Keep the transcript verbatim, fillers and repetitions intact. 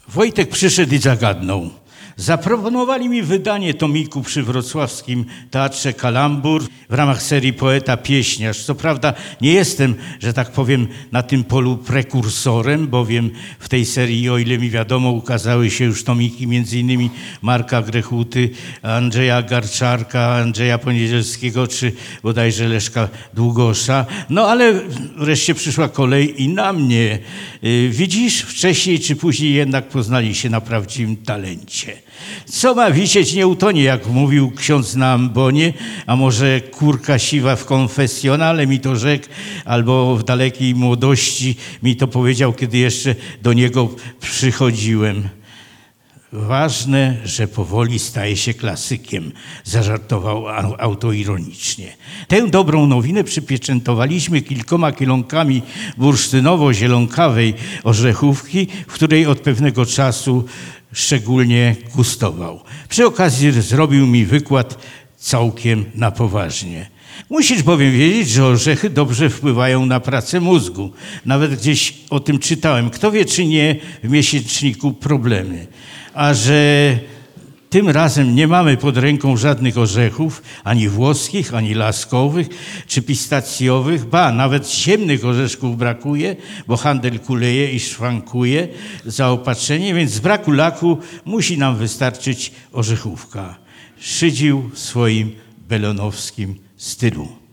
Wojtek przyszedł i zagadnął. Zaproponowali mi wydanie tomiku przy wrocławskim Teatrze Kalambur w ramach serii Poeta Pieśniarz. Co prawda nie jestem, że tak powiem, na tym polu prekursorem, bowiem w tej serii, o ile mi wiadomo, ukazały się już tomiki między innymi Marka Grechuty, Andrzeja Garczarka, Andrzeja Poniedzielskiego czy bodajże Leszka Długosza. No ale wreszcie przyszła kolej i na mnie. Widzisz, wcześniej czy później jednak poznali się na prawdziwym talencie. Co ma wisieć, nie utonie, jak mówił ksiądz na ambonie, a może kurka siwa w konfesjonale mi to rzekł, albo w dalekiej młodości mi to powiedział, kiedy jeszcze do niego przychodziłem. Ważne, że powoli staje się klasykiem, zażartował autoironicznie. Tę dobrą nowinę przypieczętowaliśmy kilkoma kilonkami bursztynowo-zielonkawej orzechówki, w której od pewnego czasu szczególnie gustował. Przy okazji zrobił mi wykład całkiem na poważnie. Musisz bowiem wiedzieć, że orzechy dobrze wpływają na pracę mózgu. Nawet gdzieś o tym czytałem. Kto wie, czy nie w miesięczniku Problemy. A że tym razem nie mamy pod ręką żadnych orzechów, ani włoskich, ani laskowych, czy pistacjowych, ba, nawet ciemnych orzeszków brakuje, bo handel kuleje i szwankuje zaopatrzenie, więc z braku laku musi nam wystarczyć orzechówka. Szydził w swoim belonowskim stylu.